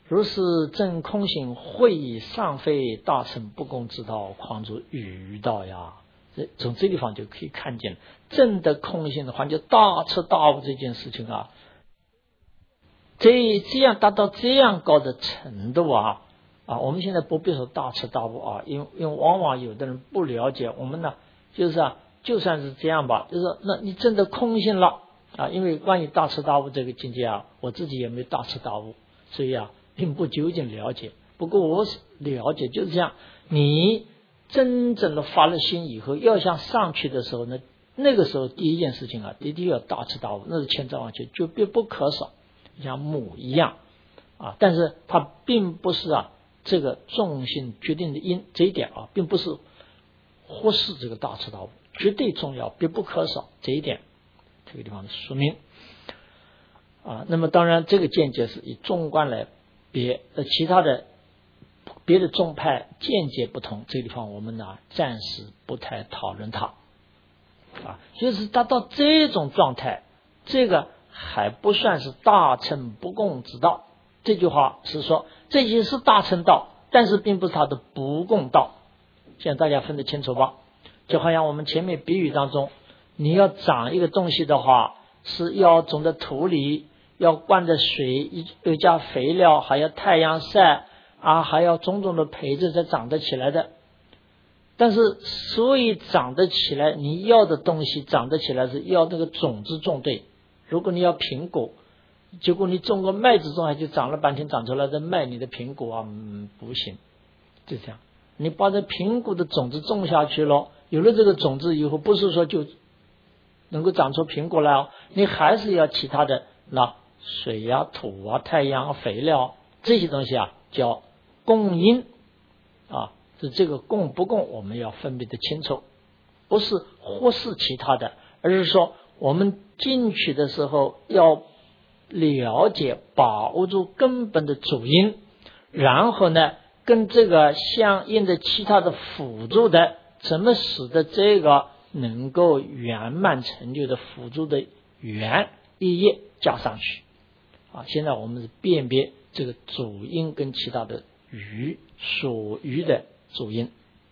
如是证空性，会尚非大乘不共之道，况诸愚道呀。从这地方就可以看见，证得空性的话，就大彻大悟这件事情啊，这样达到这样高的程度啊，我们现在不必说大彻大悟啊，因为往往有的人不了解我们呢，就是就算是这样吧，就是说，那你证得空性了啊，因为关于大彻大悟这个境界啊，我自己也没有大彻大悟，所以并不究竟了解。不过我了解就是这样，你真正的发了心以后，要想上去的时候呢，那个时候第一件事情一定要大彻大悟，那是千真万确，就必不可少，像母一样但是它并不是这个重性决定的因，这一点并不是忽视这个大彻大悟，绝对重要，必不可少，这一点这个地方的说明那么当然这个见解是以纵观来别，其他的别的宗派见解不同，这个地方我们暂时不太讨论它就是达到这种状态，这个还不算是大乘不共之道。这句话是说这些是大乘道，但是并不是它的不共道，现在大家分得清楚吧？就好像我们前面比喻当中，你要长一个东西的话，是要种在土里，要灌着水，又加肥料，还要太阳晒还要种种的培植才长得起来的。但是所以长得起来，你要的东西长得起来是要那个种子种对。如果你要苹果，结果你种个麦子种下去，长了半天长出来的麦，你的苹果不行，就这样。你把这苹果的种子种下去了，有了这个种子以后，不是说就能够长出苹果来你还是要其他的水土太阳肥料这些东西叫供因是这个供不供我们要分别的清楚，不是忽视其他的，而是说我们进去的时候要了解把握住根本的主因，然后呢跟这个相应的其他的辅助的，怎么使得这个能够圆满成就的辅助的缘一一加上去现在我们是辨别这个主因跟其他的所余的主因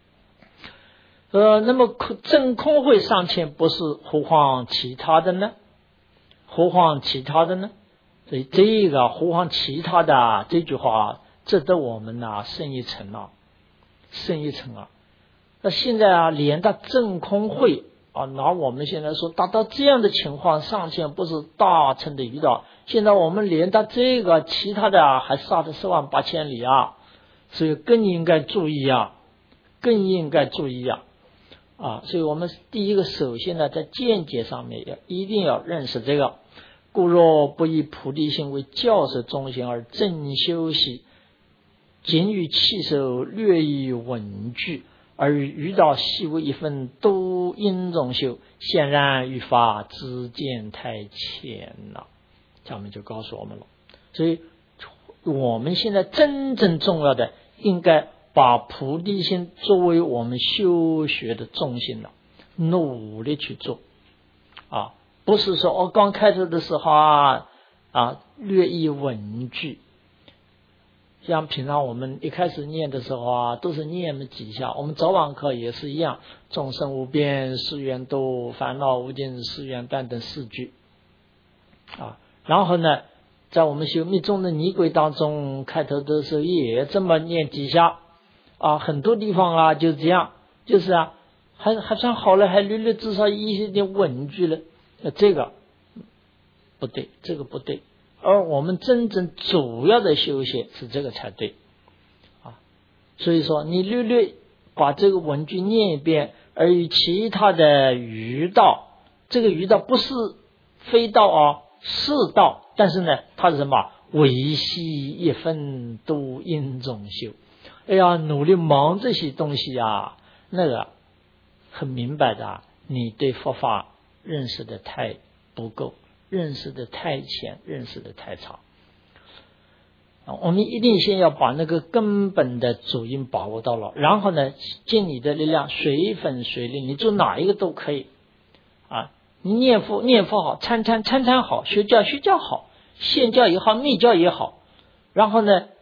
那么证空慧尚欠，不是何况其他的呢？何况其他的呢？所以这个何况其他的这句话值得我们深一层深一层那现在连到证空慧拿我们现在说达到这样的情况尚欠，不是大乘的愚道。现在我们连到这个其他的还差着108000里所以更应该注意更应该注意所以我们第一个首先呢，在见解上面一定要认识这个。故若不以菩提心为教授中心而正修习，仅于气受，略以文句，而遇到细微一分都因中修，显然与法之见太浅了。下面就告诉我们了。所以我们现在真正重要的，应该把菩提心作为我们修学的中心了，努力去做不是说刚开始的时候略以文句，像平常我们一开始念的时候都是念了几下，我们早晚课也是一样，众生无边誓愿度，烦恼无尽誓愿断等4句然后呢在我们修密宗的仪轨当中，开头的时候也这么念几下很多地方就这样，就是还算好了，还略至少一些点文句了，这个不对，这个不对。而我们真正主要的修学是这个才对所以说你略把这个文句念一遍，而与其他的余道，这个余道不是非道是道，但是呢它是什么？维系一分都因中修。努力忙这些东西那个很明白的你对佛法认识的太不够，认识的太浅，认识的太差我们一定先要把那个根本的主因把握到了，然后呢尽你的力量，随分随力，你做哪一个都可以你念佛好，参好，学教好，显教也好，密教也好，然后呢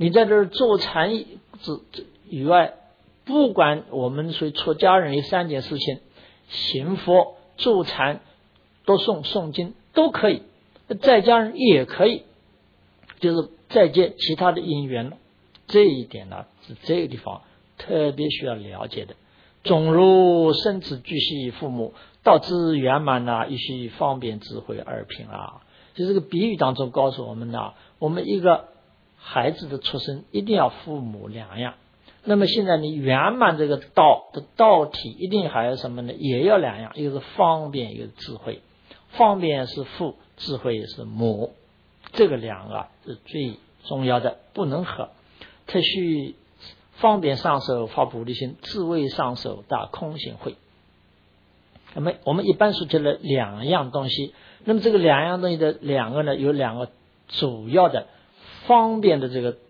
你在这儿坐禅以外，不管我们所以出家人有3件事情，行佛、坐禅、读诵经都可以，在家人也可以，就是再结其他的因缘了。这一点呢，是这个地方特别需要了解的。种如生子具系父母，道之圆满啊，亦须方便智慧二品啊。就这个比喻当中告诉我们呢，我们一个孩子的出生一定要父母2样。那么现在你圆满这个道的道体一定还有什么呢？也要2样，一个是方便，一个是智慧。方便是父，智慧是母，这个2个是最重要的，不能合。特须方便上手发菩提心，智慧上手大空性慧。那么我们一般说起了2样东西，那么这个2样东西的2个呢，有2个主要的方便的这个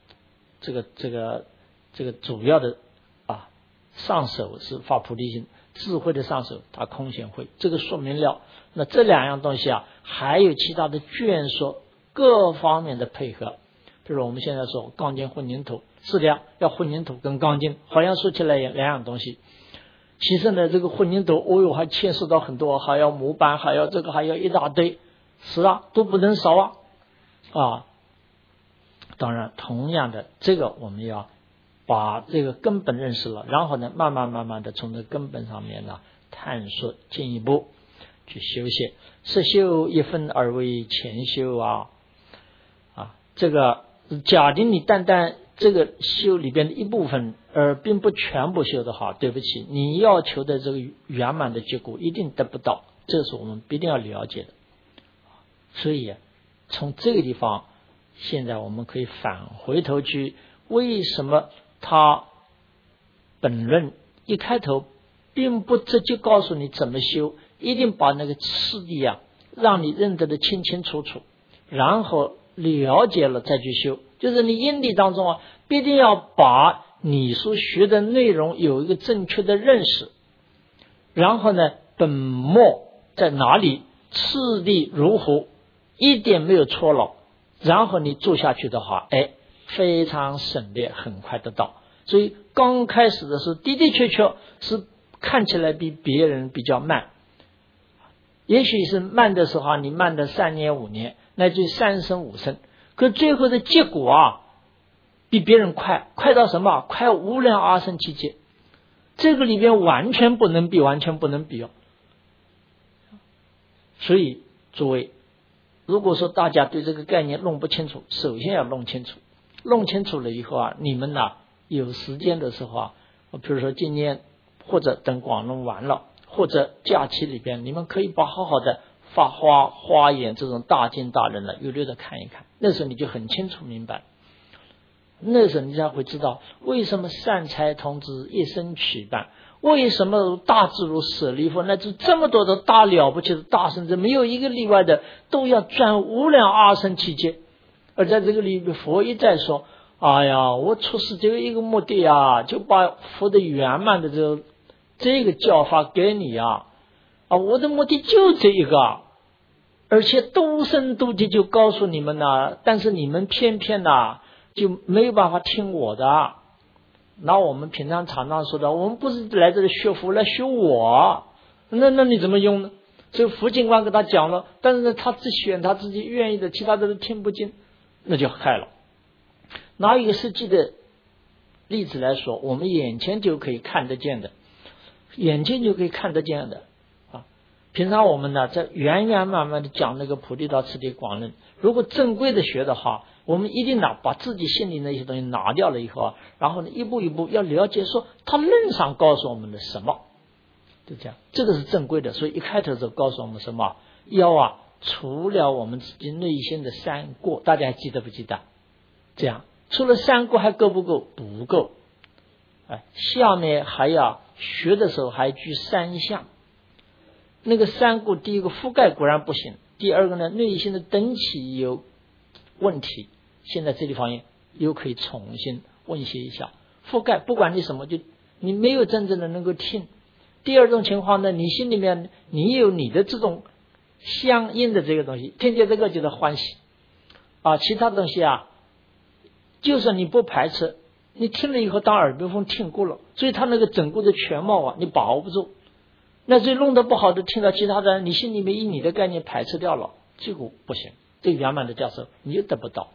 主要的上手是发菩提心，智慧的上手大空性慧。这个说明了，那这2样东西还有其他的眷属各方面的配合。比如我们现在说钢筋混凝土，是的，要混凝土跟钢筋，好像说起来2样东西。其实呢，这个混凝土还牵涉到很多，还要模板，还要这个，还要一大堆，是啊，都不能少啊。当然同样的，这个我们要把这个根本认识了，然后呢慢慢的从这根本上面呢探索，进一步去修写。实修一分而为前修这个假定你单这个修里边的一部分，而并不全部修的话，对不起，你要求的这个圆满的结果一定得不到，这是我们必定要了解的。所以从这个地方，现在我们可以返回头去，为什么他本论一开头并不直接告诉你怎么修，一定把那个次第让你认得的清清楚楚，然后了解了再去修。就是你因地当中必定要把你所学的内容有一个正确的认识，然后呢本末在哪里，次第如何，一点没有错了，然后你做下去的话，非常省略，很快得到。所以刚开始的时候的确是看起来比别人比较慢，也许是慢的时候你慢的3年5年，那就3生5生，可最后的结果比别人快到什么？快无量阿僧祇劫。这个里边完全不能比所以诸位，如果说大家对这个概念弄不清楚，首先要弄清楚了以后你们有时间的时候比如说今年或者等广论完了，或者假期里边，你们可以把好好的发花眼这种大经大论有略的看一看，那时候你就很清楚明白，那时候你才会知道为什么善财童子一生取伴，为什么大智如舍利弗，那就这么多的大了不起的大圣者，没有一个例外的，都要转无量阿僧祇劫。而在这个里面，佛一再说，我出世就有一个目的就把佛的圆满的这个教法给你我的目的就这一个，而且多生多劫就告诉你们但是你们偏偏就没有办法听我的。那我们平常说的，我们不是来这里学佛，来学我，那你怎么用呢？所以佛经官给他讲了，但是呢他只选他自己愿意的，其他的都听不进，那就害了。拿一个实际的例子来说，我们眼前就可以看得见的平常我们在圆满的讲那个菩提道次第广论，如果正规的学的话，我们一定把自己心里那些东西拿掉了以后然后呢一步一步要了解说他论上告诉我们的什么，就这样，这个是正规的。所以一开头就告诉我们什么，要除了我们自己内心的三过，大家还记得不记得？这样除了三过还够不够？不够。下面还要学的时候还具三项。那个三过，第一个覆盖果然不行，第二个呢内心的灯起有问题，现在这地方又可以重新温习一下。覆盖不管你什么，就你没有真正的能够听。第二种情况呢，你心里面你有你的这种相应的这个东西，听见这个觉得欢喜其他东西就算你不排斥，你听了以后当耳边风听过了，所以他那个整个的全貌啊，你把握不住。那所以弄得不好的，听到其他的，你心里面以你的概念排斥掉了，这个不行，这个圆满的教授你就得不到。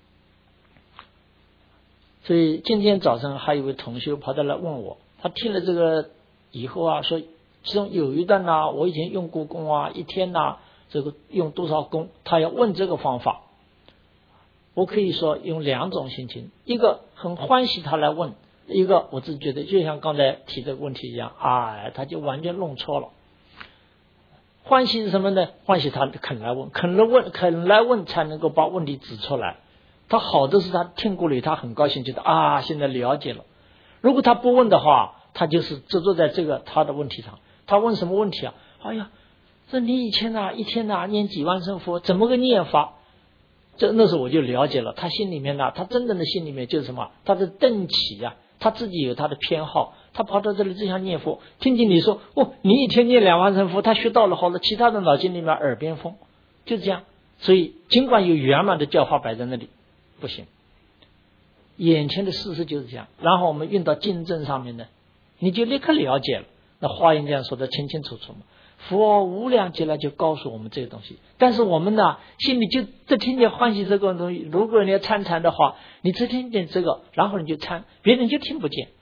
所以今天早上还有一位同学跑到来问我，他听了这个以后啊，说其中有一段呢，我以前用过功啊，一天呢这个用多少功，他要问这个方法。我可以说用两种心情，一个很欢喜他来问，一个我自己觉得就像刚才提这个问题一样，他就完全弄错了。欢喜是什么呢？欢喜他肯来问，肯来问才能够把问题指出来。他好的是他听过了，他很高兴，觉得现在了解了。如果他不问的话，他就是执着在这个他的问题上。他问什么问题啊？这你以前一天念几万声佛，怎么个念法？那时候我就了解了，他心里面他真正的心里面就是什么？他的邓起他自己有他的偏好，他跑到这里只想念佛，听见你说你一天念2万声佛，他学到了好了，其他的脑筋里面耳边风，就这样。所以尽管有圆满的教法摆在那里，不行。眼前的事实就是这样，然后我们运到经证上面呢，你就立刻了解了。那华严这样说的清清楚楚嘛。佛无量劫来就告诉我们这个东西，但是我们呢心里就只听见欢喜这个东西。如果你要参禅的话，你只听见这个，然后你就参，别人就听不见。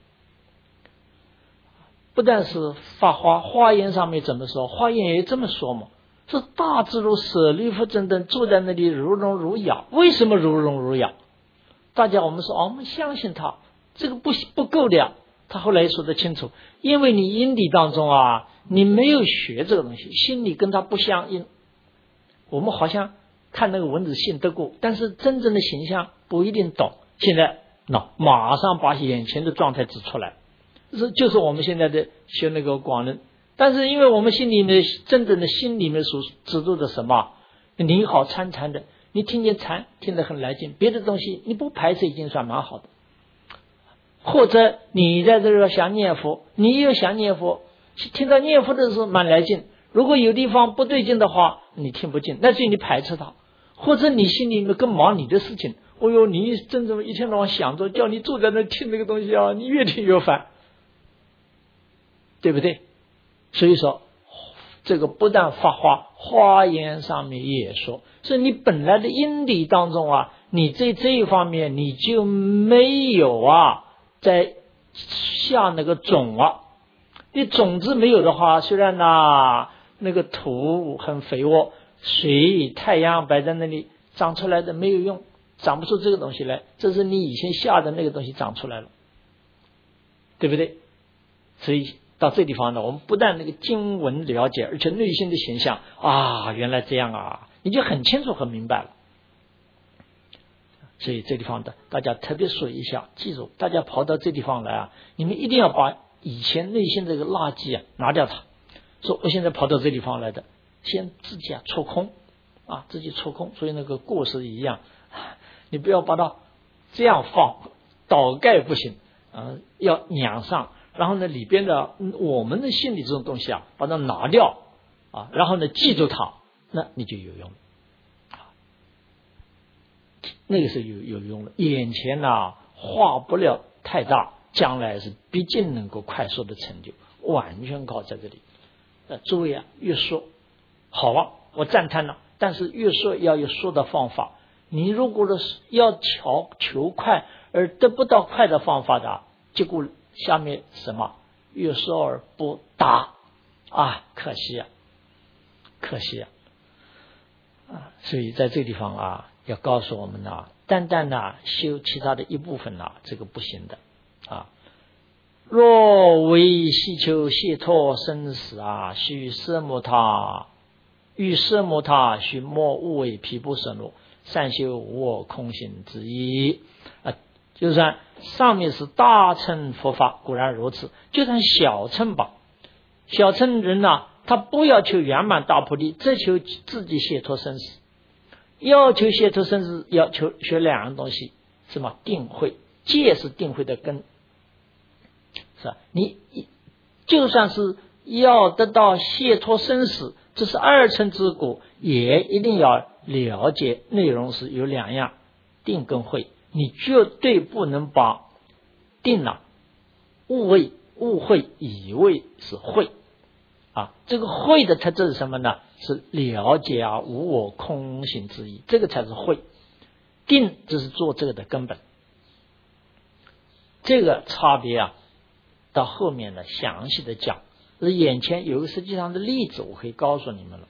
不但是华严上面怎么说，华严也这么说嘛，是大智如舍利弗真等坐在那里如聋如哑。为什么如聋如哑？大家我们说我们相信他，这个不够的。他后来说得清楚，因为你因理当中你没有学这个东西，心里跟他不相应。我们好像看那个文字信得过，但是真正的形象不一定懂。现在马上把眼前的状态指出来，就是我们现在的学那个广论。但是因为我们心里面真正的心里面所指出的什么，你好参禅的，你听见禅听得很来劲，别的东西你不排斥已经算蛮好的。或者你在这个想念佛，你又想念佛，听到念佛的时候蛮来劲，如果有地方不对劲的话，你听不进，那所以你排斥它。或者你心里面更忙你的事情，你真正一天到晚想着叫你坐在那听这个东西你越听越烦，对不对？所以说这个不但华严上面也说，所以你本来的因理当中你这一方面你就没有在下那个种你种子没有的话，虽然那个土很肥沃，水太阳摆在那里，长出来的没有用，长不出这个东西来，这是你以前下的那个东西长出来了，对不对？所以到这地方呢，我们不但那个经文了解，而且内心的形象原来这样你就很清楚很明白了。所以这地方的大家特别说一下，记住，大家跑到这地方来你们一定要把以前内心这个垃圾拿掉它。说我现在跑到这地方来的，先自己戳空自己戳空。所以那个过是一样，你不要把它这样放，倒盖不行要仰上，然后呢里边的我们的心理这种东西把它拿掉然后呢记住它，那你就有用了。那个是有用的。眼前化不了太大，将来是毕竟能够快速的成就，完全靠在这里。诸位越说好我赞叹了，但是越说要有说的方法。你如果是要求快而得不到快的方法的，结果下面什么越说而不达可惜所以在这地方要告诉我们单单修其他的一部分这个不行的若为希求解脱生死须摄摩他，欲摄摩他，须莫无为毗婆舍那，善修无我空性之一就算上面是大乘佛法固然如此，就算小乘吧，小乘人他不要求圆满大菩提，只求自己解脱生死。要求解脱生死，要求学两样东西，什么？定慧，戒是定慧的根，是吧？你就算是要得到解脱生死，这是二乘之果，也一定要了解内容是有两样，定跟慧。 你绝对不能把定误会以为是慧啊。这个慧的特质是什么呢？是了解无我空性之意，这个才是慧。定就是做这个的根本。这个差别到后面呢详细的讲。眼前有个实际上的例子，我可以告诉你们了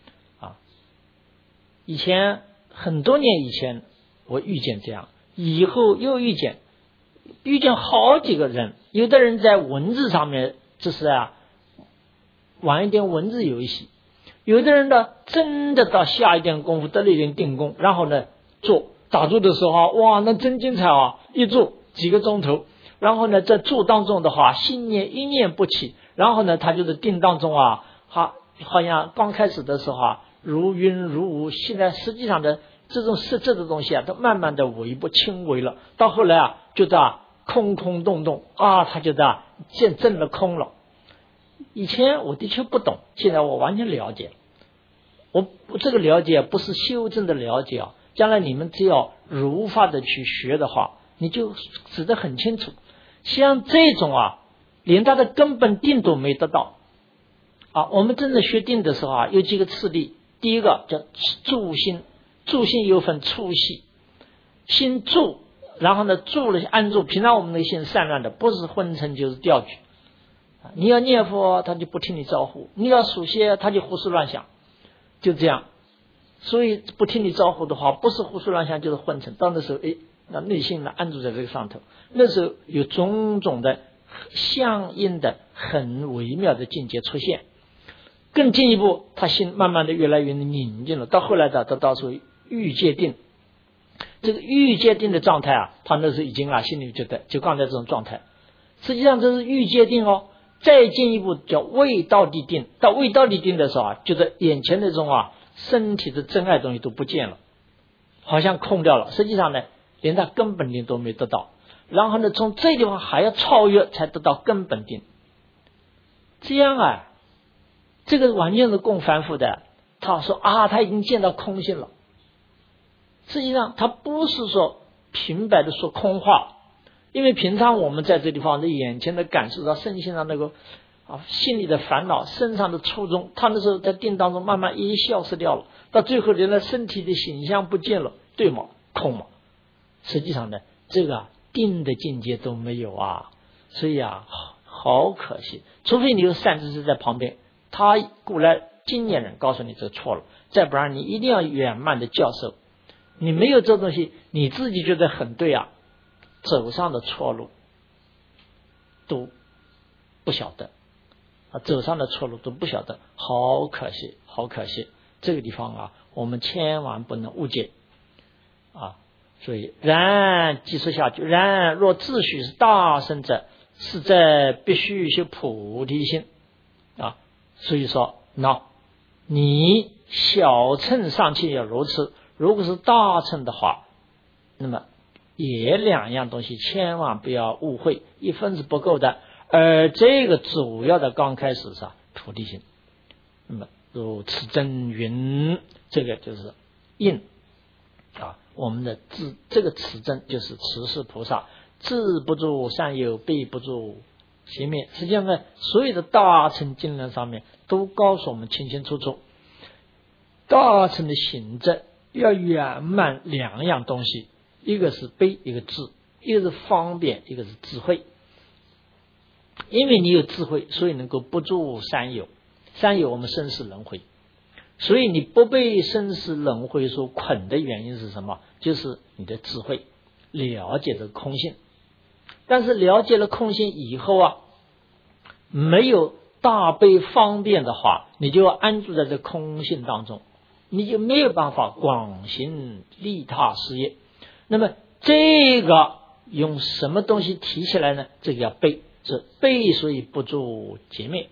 以前很多年以前我遇见这样，以后又遇见好几个人，有的人在文字上面就是玩一点文字游戏，有的人呢真的到下一点功夫得了一点定功，然后呢打坐的时候哇，那真精彩一坐几个钟头，然后呢在坐当中的话心念一念不起，然后呢他就是定当中好像刚开始的时候如云如雾，现在实际上的这种实质的东西都慢慢的微不轻微了，到后来觉得空空洞洞他觉得见证了空了。以前我的确不懂，现在我完全了解。我这个了解不是修正的了解将来你们只要如法的去学的话，你就指得很清楚。像这种连他的根本定都没得到我们真的学定的时候有几个次第。第一个叫住心，住心有分粗细，心住，然后呢住了安住。平常我们的心散乱的，不是昏沉就是掉举。你要念佛他就不听你招呼，你要数歇他就胡思乱想，就这样。所以不听你招呼的话，不是胡思乱想就是昏沉。到那时候那内心呢安住在这个上头，那时候有种种的相应的很微妙的境界出现。更进一步，他心慢慢的越来越宁静了，到后来的得到说欲界定。这个欲界定的状态他那时候已经心里觉得就刚才这种状态，实际上这是欲界定再进一步叫未到地定。到未到地定的时候觉得眼前那种身体的真爱东西都不见了，好像空掉了，实际上呢连他根本定都没得到。然后呢从这地方还要超越才得到根本定。这样这个完全是更繁复的。他说他已经见到空性了，实际上他不是说平白的说空话，因为平常我们在这地方的眼前的感受到身心上那个心里的烦恼，身上的初衷，他那时候在定当中慢慢一消失掉了，到最后连身体的形象不见了，对吗？空吗？实际上呢这个定的境界都没有所以好可惜。除非你有善知识在旁边，他过来经验人告诉你这错了，再不然你一定要圆满的教授。你没有这东西，你自己觉得很对走上的错路都不晓得走上的错路都不晓得，好可惜，好可惜。这个地方我们千万不能误解所以然继续下去，然若自诩是大圣者，是在必须修菩提心所以说你小乘尚且要如此，如果是大乘的话，那么也两样东西千万不要误会，一分是不够的。而这个主要的刚开始是菩提心。那么如此真云，这个就是印我们的自这个持真就是持世菩萨，自不住善有，必不住邪灭。实际上呢所有的大乘经论上面都告诉我们清清楚楚，大乘的行者要圆满两样东西，一个是悲，一个智，一个是方便，一个是智慧。因为你有智慧，所以能够不住三有。三有我们生死轮回，所以你不被生死轮回所捆的原因是什么？就是你的智慧了解了空性。但是了解了空性以后没有大悲方便的话，你就要安住在这空性当中，你就没有办法广行利他事业。那么这个用什么东西提起来呢？这个叫悲，是悲所以不住劫灭。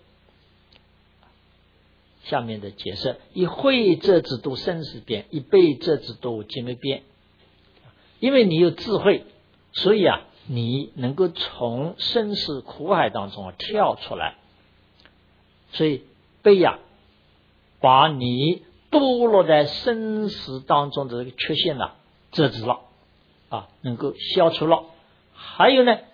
下面的解释：以慧者之度生死边，以悲者之度劫灭边。因为你有智慧，所以你能够从生死苦海当中跳出来。所以悲把你堕落在生死当中的这个缺陷遮止了能够消除了。还有呢，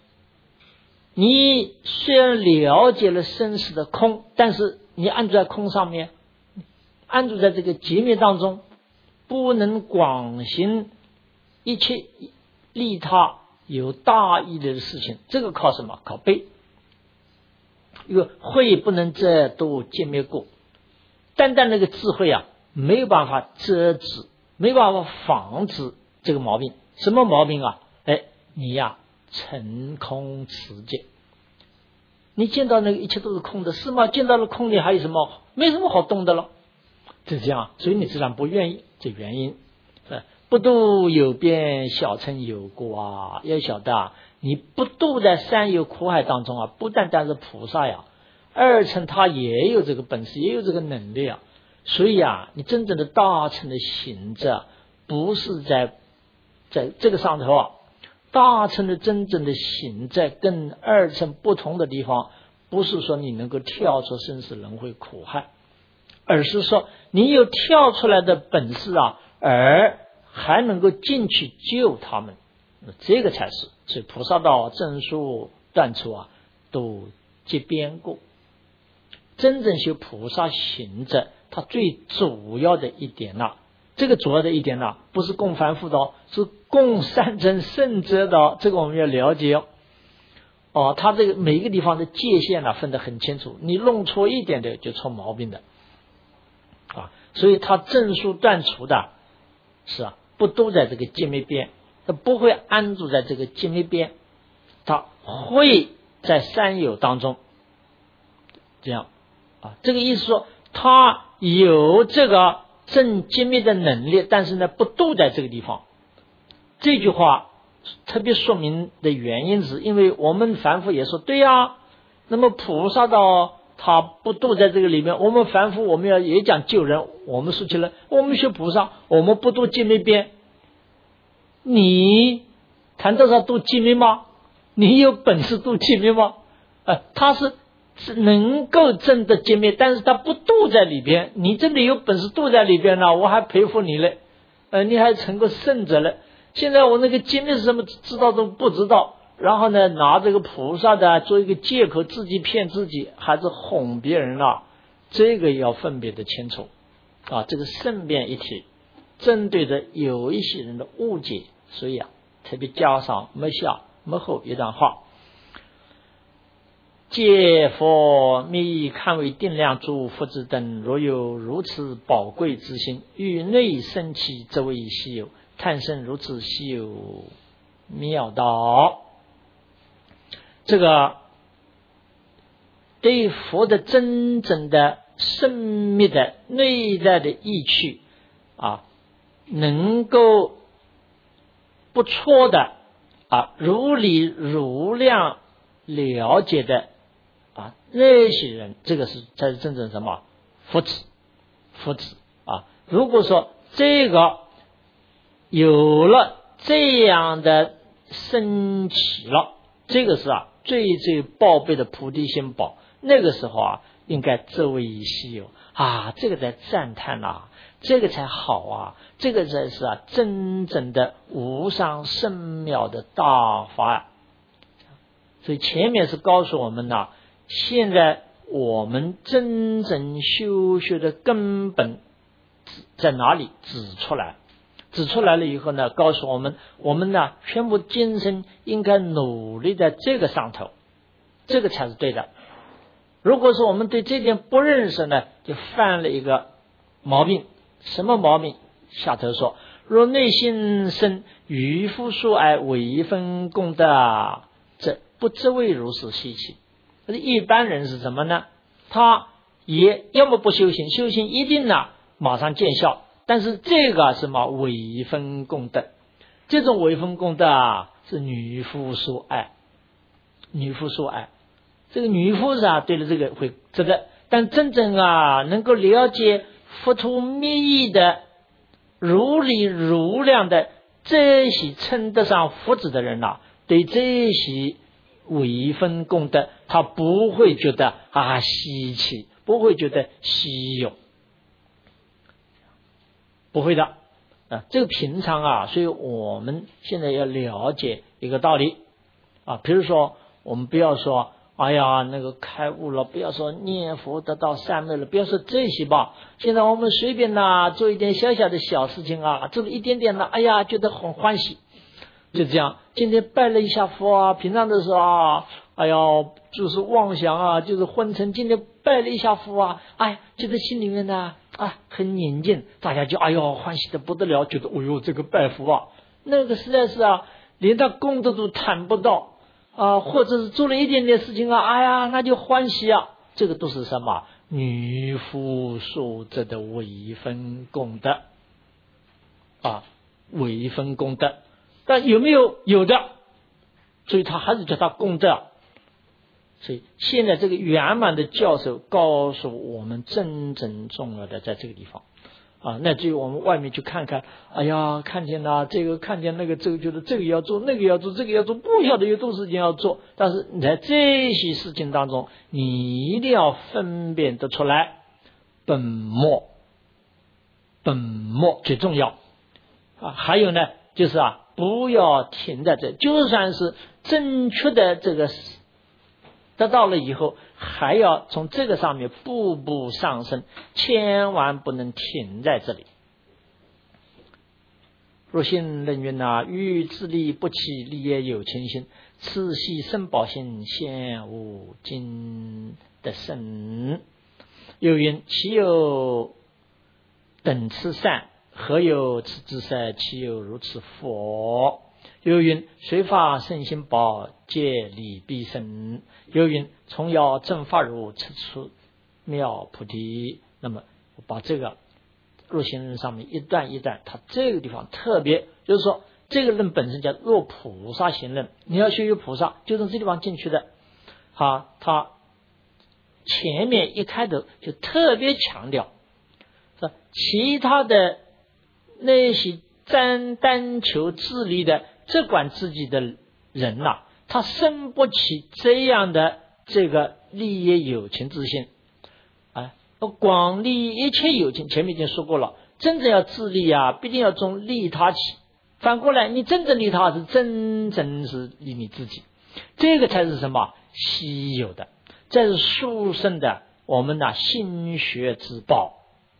你虽然了解了生死的空，但是你安住在空上面，安住在这个界面当中，不能广行一切利他有大义的事情，这个靠什么？靠悲。因为慧不能遮度见灭故，单单那个智慧没有办法遮止，没有办法防止这个毛病。什么毛病啊？你成空持戒，你见到那个一切都是空的，是吗？见到了空里还有什么？没什么好动的了，就这样。所以你自然不愿意，这原因。不度有边，小乘有过要晓得你不度在三有苦海当中不单单是菩萨二乘他也有这个本事，也有这个能力所以你真正的大乘的行者不是在这个上头大乘的真正的行者跟二乘不同的地方，不是说你能够跳出生死轮回苦海，而是说你有跳出来的本事而还能够进去救他们，这个才是。所以菩萨道正数断处都皆边故。真正修菩萨行者，他最主要的一点这个主要的一点不是供凡夫的是供三乘圣者的这个我们要了解他这个每一个地方的界限分得很清楚，你弄错一点的就出毛病的所以他正数断除的是不都在这个界灭边，他不会安住在这个界灭边，他会在三有当中，这样这个意思说他有这个正界灭的能力，但是呢不都在这个地方。这句话特别说明的原因是因为我们凡夫也说对那么菩萨道他不都在这个里面，我们凡夫我们也讲救人，我们说起来我们学菩萨，我们不都界灭边，你谈得上度界灭吗？你有本事度界灭吗？他是能够证得界灭，但是他不度在里边，你真的有本事度在里边呢，我还佩服你嘞，你还成个圣者了。现在我那个界灭是什么知道都不知道，然后呢拿这个菩萨的做一个借口，自己骗自己，还是哄别人这个要分别的清楚这个圣辩一体针对着有一些人的误解，所以特别加上没下没后一段话。借佛密堪为定量诸佛子等，若有如此宝贵之心，欲内生起，则为稀有。探生如此稀有妙道，这个对佛的真正的深密的内在的意趣能够不错的如理如量了解的那些人，这个才是真正什么福祉如果说这个有了这样的升起了，这个是最最宝贝的菩提心宝，那个时候应该这为稀有这个才赞叹这个才好这个才是真正的无上甚妙的大法所以前面是告诉我们现在我们真正修学的根本在哪里指出来了以后呢，告诉我们全部精神应该努力在这个上头，这个才是对的。如果说我们对这点不认识呢，就犯了一个毛病。什么毛病？下头说，若内心生渔夫所爱为分功德，这不知为如是稀奇。一般人是什么呢？他也要么不修行，修行一定马上见效，但是这个什么伪分功德，这种伪分功德是女夫所爱，这个女夫对了这个会这个，但真正能够了解佛陀密意的如理如量的这些称得上佛子的人对这些伪分功德他不会觉得稀奇，不会觉得稀有，不会的。 这个平常啊，所以我们现在要了解一个道理啊，比如说我们不要说哎呀那个开悟了，不要说念佛得到三昧了，不要说这些吧。现在我们随便做一点小小的小事情啊，做了一点点哎呀觉得很欢喜，就这样。今天拜了一下佛啊，平常的时候啊，哎呀就是妄想啊，就是昏沉。今天拜了一下佛啊，哎，觉得心里面很宁静，大家就哎呦欢喜的不得了，觉得哎呦这个拜佛啊，那个实在是连他功德都谈不到或者是做了一点点事情哎呀那就欢喜这个都是什么女夫所得的微分功德微分功德。但有没有？有的，所以他还是叫他功德。所以现在这个圆满的教授告诉我们真正重要的在这个地方那至于我们外面去看看，哎呀看见这个看见那个，这个觉得这个要做那个要做这个要做，不晓得有多少事情要做。但是在这些事情当中，你一定要分辨得出来本末最重要还有呢就是不要停在这，就算是正确的这个得到了以后，还要从这个上面步步上升，千万不能停在这里。若信人云欲自利不起，利也有情心，此系生宝心，现无尽的生。又云其有等此善，何有此之色？其有如此佛？又云随发身心宝，皆理必生。又云从要正法如，此处妙菩提。那么我把这个若行人上面一段一段，他这个地方特别就是说，这个人本身叫若菩萨行人，你要学习菩萨就从这地方进去的他前面一开头就特别强调说，其他的那些单求自利的只管自己的人他生不起这样的这个利益有情之心广利一切有情。前面已经说过了，真正要自利必定要从利他起。反过来，你真正利他是真正是利你自己，这个才是什么稀有的，这是殊胜的我们心学之宝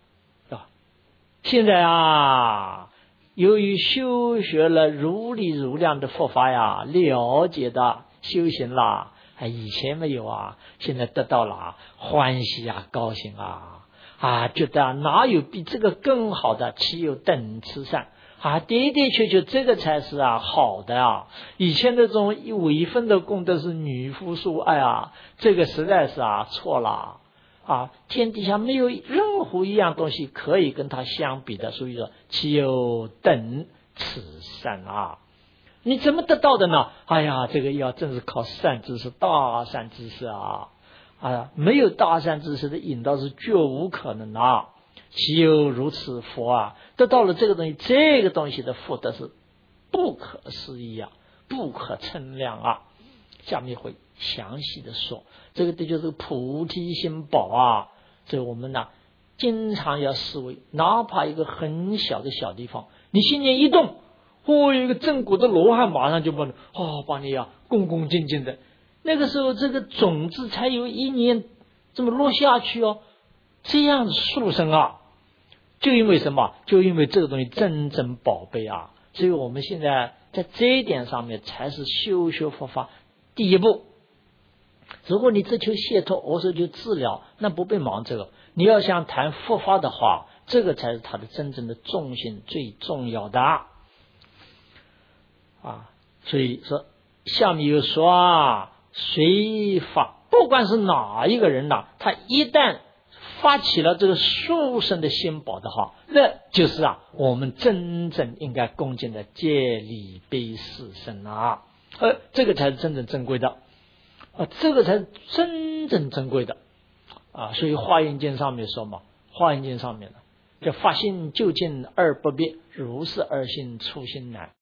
现在由于修学了如理如量的佛法了解的修行啦以前没有现在得到了欢喜高兴觉得哪有比这个更好的？岂有等此善的确这个才是好的以前那种微分的功德是女夫所爱这个实在是错了天底下没有任何一样东西可以跟它相比的。所以说岂有等此善你怎么得到的呢？这个要真是靠善知识，大善知识没有大善知识的引导是绝无可能岂有如此佛得到了这个东西，这个东西的福德是不可思议不可称量下面会详细的说，这个就是菩提心宝所以我们经常要思维，哪怕一个很小的小地方，你心念一动有一个正果的罗汉马上就把你恭恭敬敬的，那个时候这个种子才有一年这么落下去这样的殊胜就因为什么？就因为这个东西真正宝贝所以我们现在在这一点上面才是修学佛法第一步。如果你只求解脱，我说就治疗，那不必忙这个。你要想谈佛法的话，这个才是它的真正的重心，最重要的所以说下面又说随发，不管是哪一个人他一旦发起了这个殊胜的心宝的话，那就是我们真正应该恭敬的戒礼悲誓身这个才是真正珍贵的这个才是真正珍贵的所以华严经上面说嘛，华严经上面叫发心究竟而不别，如是而行出心难。